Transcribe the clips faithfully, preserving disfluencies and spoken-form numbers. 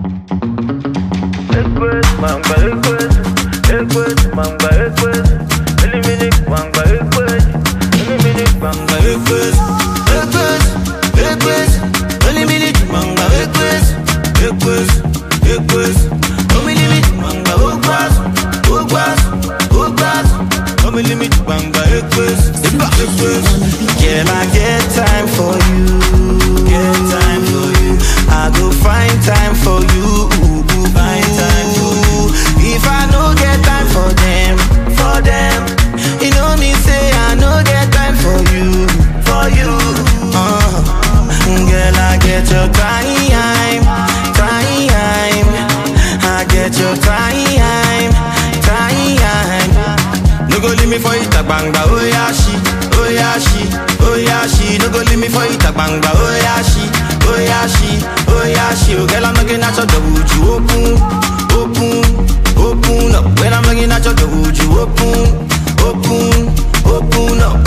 Request, mamba request, request, mamba request. Eliminate mamba request, eliminate mamba request, request, request. Eliminate mamba request, request, request. Eliminate mamba request, request, request. Eliminate mamba request, request. Can I get time for you? Get time for you. I go find time for you. Find time for you. If I no get time for them, for them, you know me say I no get time for you, for you. Uh, girl, I get your time, time. I get your time, time. No go leave me for it, bangba. Oh yeah, she, oh yeah, she, oh yeah, she. No go leave me for it, bangba. Oh yeah, she, oh yeah, she, oh yeah, she. Oh girl, I'm looking at your door, would you open, open, open up? When I'm looking at your door, would you open, open, open up?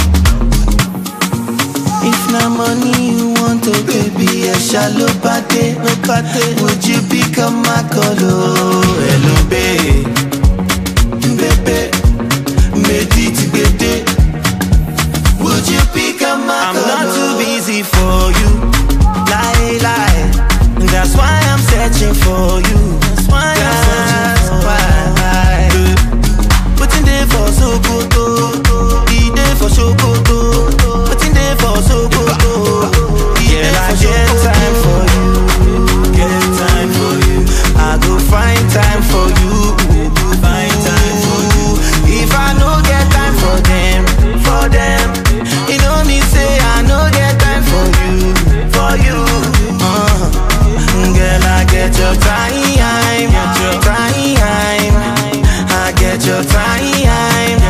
If na money you want, oh baby, I shallow party, no party. Would you pick up my color? Hello, babe, baby. Would you pick up my I'm color? Not too busy for you. Lie, lie. That's why I'm searching for you. That's why I'm searching for you. Putting there for so good. Be there for so good. Putting there for so good. Yeah, I get time for you. Get time for you. I go find time for you. Find time for you. If I no get time for them, for them, you know me say I no get time for you, for you. Uh, girl, I get your time, time. I get your time,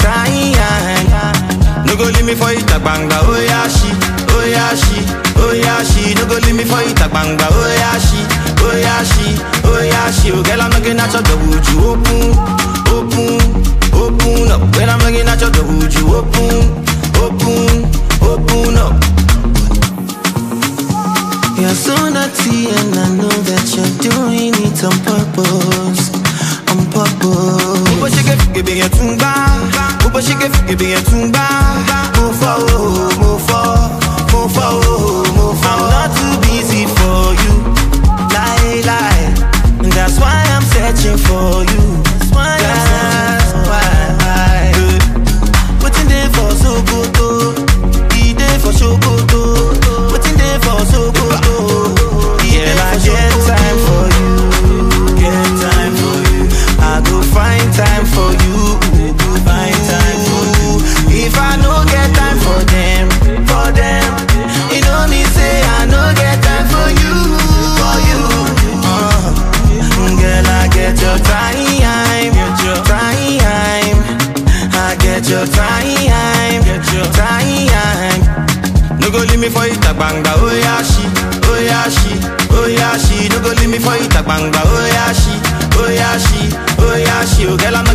time. No go leave me for it, bangba. Oh yeah, she, oh yeah, she, oh yeah, she. No go leave me for it, bangba. Oh yeah, she, oh yeah, she, oh yeah, she. Oh girl, I'm looking at your door, would you open, open? Open up. When I'm looking at your door, would you open, open, open up? You're so naughty and I know that you're doing it on purpose, on purpose. Uba shike fike be your tumba, Uba shike fike be your tumba. Move forward, move forward, move forward, move forward. I'm not too busy for you, lie, lie. And that's why I'm searching for you. That's why I'm searching for you. For so good, be there for so good, waiting there for so good. Yeah, I get time for you, get time for you. I go find time for you, find time for you. If I no get time for them, for them, you know me say I no get time for you, for you. Uh, girl, I get your time, get your time. I get your time, get your time. No go leave me for it, bangba. Oh yeah, she, oh yeah, she, oh yeah, she. No go leave me for it, bangba. Oh yeah, she, oh yeah, she, oh yeah, she. Oh girl, I'm